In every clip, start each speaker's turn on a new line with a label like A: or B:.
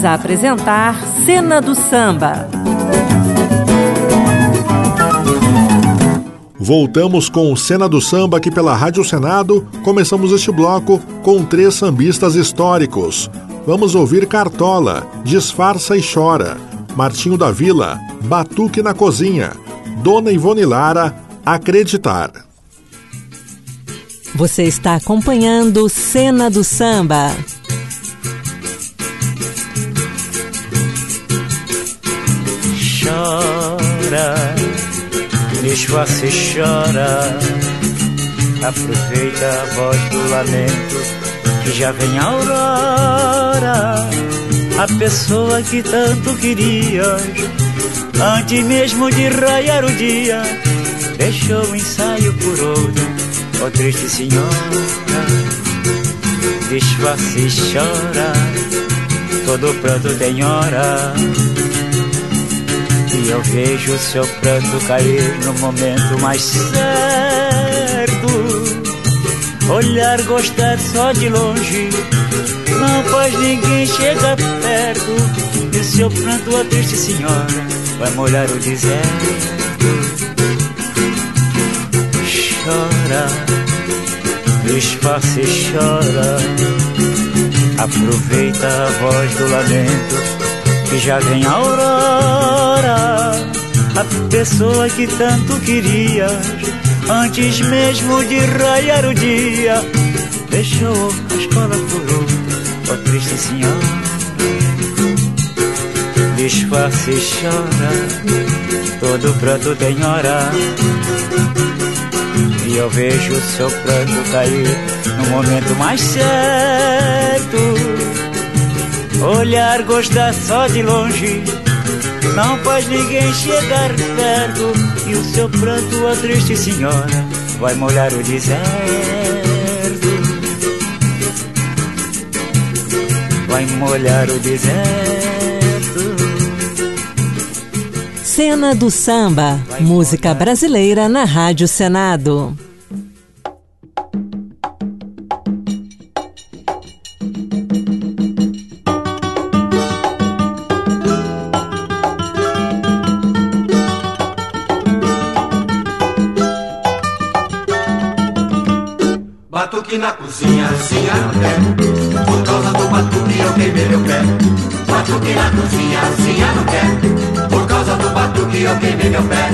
A: a apresentar Cena do Samba.
B: Voltamos com Cena do Samba aqui pela Rádio Senado. Começamos este bloco com 3 sambistas históricos. Vamos ouvir Cartola, Disfarça e Chora, Martinho da Vila, Batuque na Cozinha, Dona Ivone Lara, Acreditar.
A: Você está acompanhando Cena do Samba.
C: Chora, disfarça e chora, aproveita a voz do lamento, que já vem a aurora. A pessoa que tanto querias, antes mesmo de raiar o dia, deixou o ensaio por outro, ó triste senhora. Disfarça e chora, todo pranto tem hora, e eu vejo o seu pranto cair no momento mais certo. Olhar, gostar só de longe, não faz ninguém chegar perto. E o seu pranto, a triste senhora, vai molhar o deserto. Chora, disfarça e chora, aproveita a voz do lamento, que já vem a aurora. A pessoa que tanto querias, antes mesmo de raiar o dia, deixou a escola por outra, ó triste senhora. Disfarça e chora, todo pranto tem hora, e eu vejo o seu pranto cair no momento mais certo. Olhar, gostar só de longe, não faz ninguém chegar perto. E o seu pranto, a triste senhora, vai molhar o deserto. Vai molhar o deserto.
A: Cena do Samba, música brasileira na Rádio Senado.
D: Batuque na cozinha, assim não quer. Por causa do batuque eu queimei meu pé. Batuque na cozinha, assim não quer. Por causa do batuque eu queimei meu pé.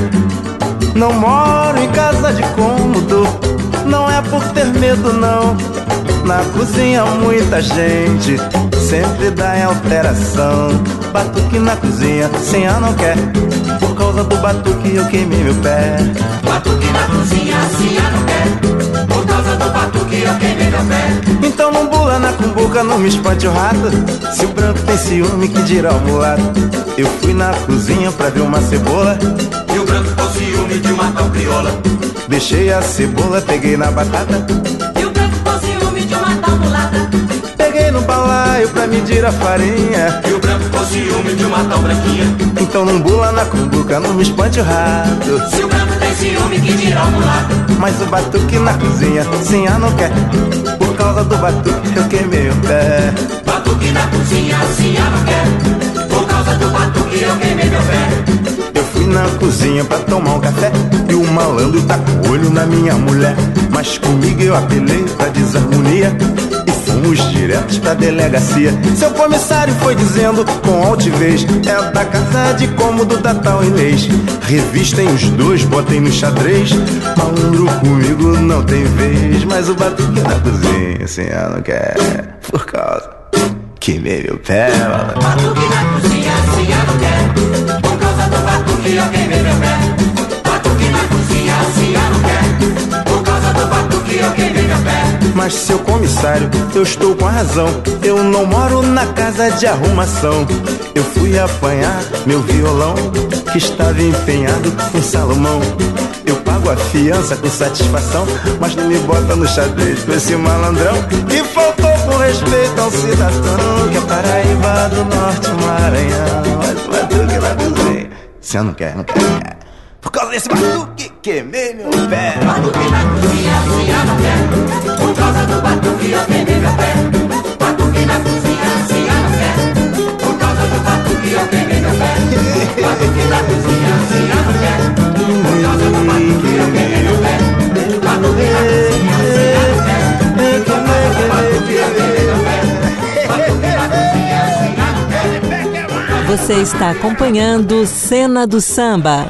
E: Não moro em casa de cômodo, não é por ter medo não. Na cozinha muita gente sempre dá em alteração. Batuque na cozinha, senha não quer. Por causa do batuque eu queimei meu pé.
D: Batuque na cozinha, senha não quer. Por causa do batuque eu queimei meu pé.
E: Então não bula na cumbuca, não me espante o rato. Se o branco tem ciúme, que dirá o mulato. Eu fui na cozinha pra ver uma cebola,
D: e o branco com ciúme de matar o crioula.
E: Deixei a cebola, peguei na batata,
D: e o branco com ciúme de matar o mulata.
E: peguei no balaio pra medir a farinha,
D: e o branco com ciúme de matar o branquinha.
E: Então não bula na cumbuca, não me espante o rato.
D: Se o branco tem ciúme, que dirá o mulato.
E: Mas o batuque na cozinha, senha não quer. Por causa do batuque eu queimei o pé.
D: Batuque na cozinha, senha não quer. Por causa do batuque eu queimei meu pé.
E: Eu fui na cozinha pra tomar um café, e o malandro tá com o olho na minha mulher. Mas comigo eu apelei pra desarmonia, e fomos diretos pra delegacia. Seu comissário foi dizendo com altivez: é da casa de cômodo da tal Inês. Revistem os dois, botem no xadrez. Malandro comigo não tem vez. Mas o batuque na cozinha, senha não quer. Por causa queimei meu pé.
D: Batuque na cozinha, senha não quer. Por causa do batuque eu queimei meu pé. Batuque na cozinha, senha não quer. Por causa do batuque eu queimei meu pé.
E: Mas seu comissário, eu estou com a razão. Eu não moro na casa de arrumação. Eu fui apanhar meu violão, que estava empenhado com Salomão. Eu pago a fiança com satisfação, mas não me bota no xadrez com esse malandrão que faltou com respeito ao cidadão, que é Paraíba do Norte, Maranhão. Mas o batuque na cozinha, se eu não quer, não quer. Por causa desse batuque, queimei meu pé.
D: Batuque na cozinha, se eu não quer. Por causa do batuque eu queimei meu pé. Batuque na cozinha, se eu não quer. Por causa
A: Você está acompanhando Cena do Samba.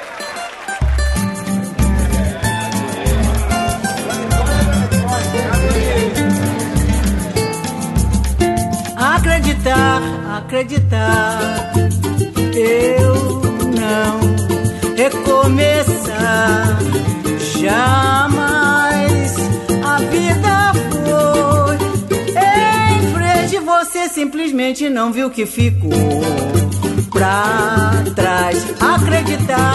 F: Acreditar, eu não recomeçar jamais. A vida foi em frente, você simplesmente não viu que ficou pra trás. Acreditar,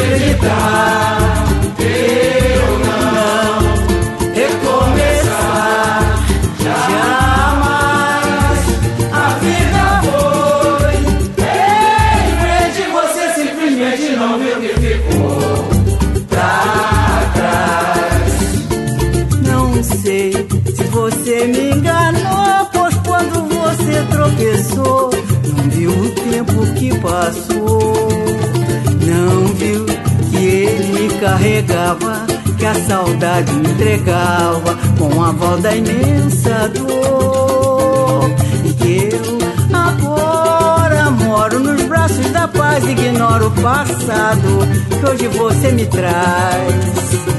F: eu não recomeçar jamais. A vida foi em frente, você simplesmente não viu que ficou pra trás. Não sei se você me enganou, pois quando você tropeçou, não viu o tempo que passou. Não viu que ele me carregava, que a saudade me entregava com a voz da imensa dor. E que eu agora moro nos braços da paz, ignoro o passado que hoje você me traz.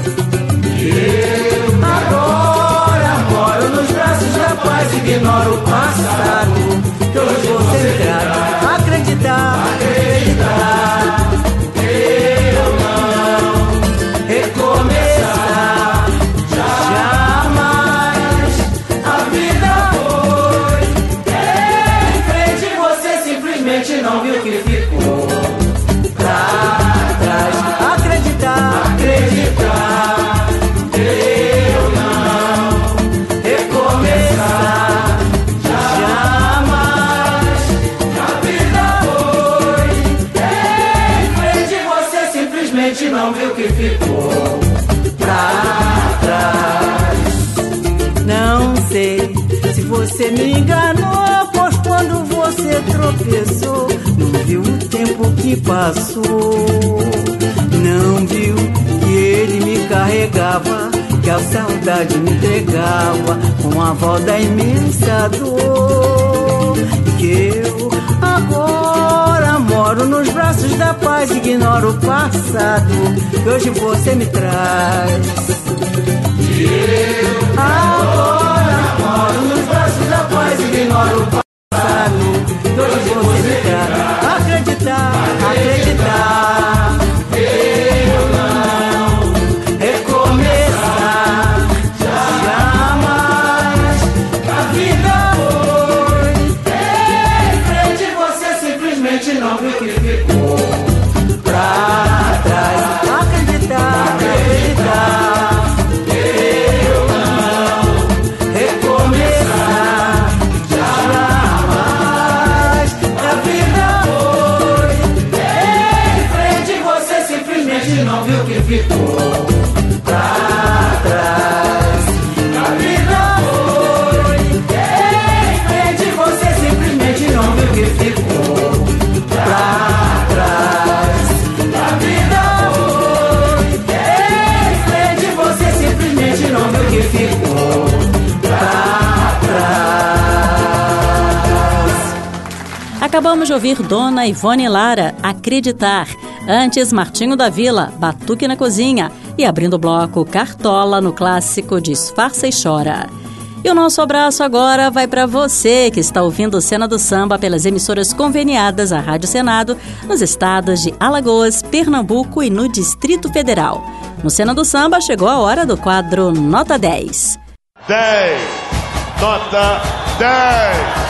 F: Eu agora moro nos braços da paz, ignoro o passado que hoje você me traz. Acreditar, eu não recomeçar jamais. A vida foi em frente, você simplesmente não viu que ficou pra trás. Acreditar, eu não recomeçar jamais. A vida foi em frente, você simplesmente não viu que ficou pra trás. Não sei se você me enganou, pois quando você tropeçou, não viu o tempo que passou. Não viu que ele me carregava, que a saudade me entregava com a voz da imensa dor. Que eu agora moro nos braços da paz, ignoro o passado que hoje você me traz. Eu agora moro nos braços da paz, ignoro o passado que hoje você me traz. Acreditar, eu não recomeçar jamais. A vida foi em frente, você simplesmente não viu que ficou pra trás. Acreditar, eu não recomeçar jamais. A vida foi em frente, você simplesmente não viu que ficou pra trás. A vida foi em frente, você simplesmente não viu que ficou pra trás. A vida foi em frente, você simplesmente não viu que ficou pra trás.
G: Acabamos de ouvir Dona Ivone Lara, Acreditar. Antes, Martinho da Vila, Batuque na Cozinha. E abrindo o bloco, Cartola, no clássico Disfarça e Chora. E o nosso abraço agora vai para você que está ouvindo Cena do Samba pelas emissoras conveniadas à Rádio Senado, nos estados de Alagoas, Pernambuco e no Distrito Federal. No Cena do Samba chegou a hora do quadro Nota 10.
H: 10. Nota 10.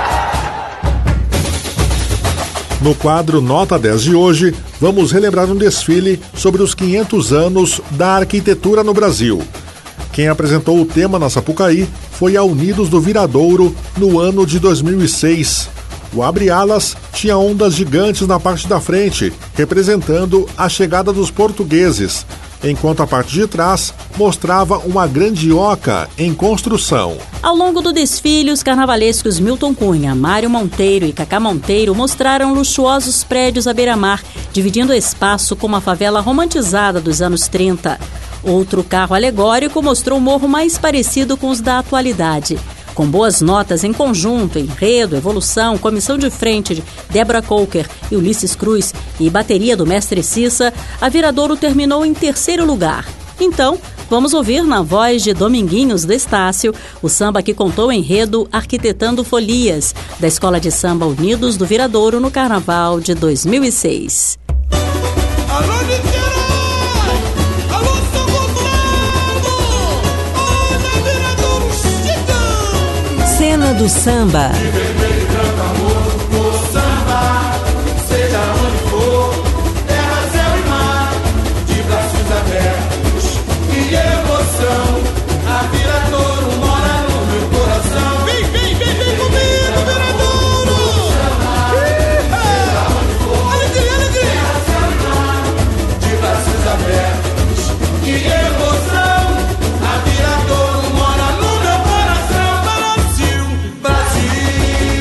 B: No quadro Nota 10 de hoje, vamos relembrar um desfile sobre os 500 anos da arquitetura no Brasil. Quem apresentou o tema na Sapucaí foi a Unidos do Viradouro no ano de 2006. O abre-alas tinha ondas gigantes na parte da frente, representando a chegada dos portugueses, enquanto a parte de trás mostrava uma grande oca em construção.
G: Ao longo do desfile, os carnavalescos Milton Cunha, Mário Monteiro e Cacá Monteiro mostraram luxuosos prédios à beira-mar, dividindo o espaço com uma favela romantizada dos anos 30. Outro carro alegórico mostrou um morro mais parecido com os da atualidade. Com boas notas em conjunto, enredo, evolução, comissão de frente de Débora Coker e Ulisses Cruz e bateria do mestre Cissa, a Viradouro terminou em terceiro lugar. Então, vamos ouvir na voz de Dominguinhos do Estácio o samba que contou o enredo Arquitetando Folias, da Escola de Samba Unidos do Viradouro no Carnaval de 2006.
F: Alô, Niterói! Alô, São Gonçalo! Olha, Viradouro chegando!
A: Cena do Samba.
F: De vermelho, branco, amor, o samba, seja onde for, terra, céu e mar, de braços abertos e emoção, a Viradouro mora no meu coração. Vem, vem, vem, vem comigo, Viradouro! Seja onde for, alegria, alegria! Terra, céu e mar, de braços abertos e emoção, a Viradouro mora no meu coração. Brasil, Brasil.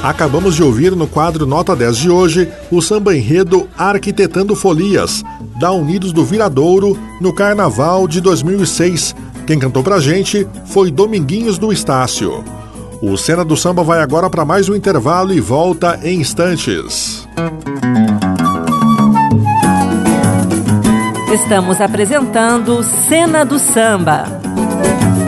B: Acabamos de ouvir no quadro Nota 10 de hoje o samba enredo Arquitetando Folias, da Unidos do Viradouro, no Carnaval de 2006. Quem cantou pra gente foi Dominguinhos do Estácio. O Cena do Samba vai agora para mais um intervalo e volta em instantes.
A: Estamos apresentando Cena do Samba.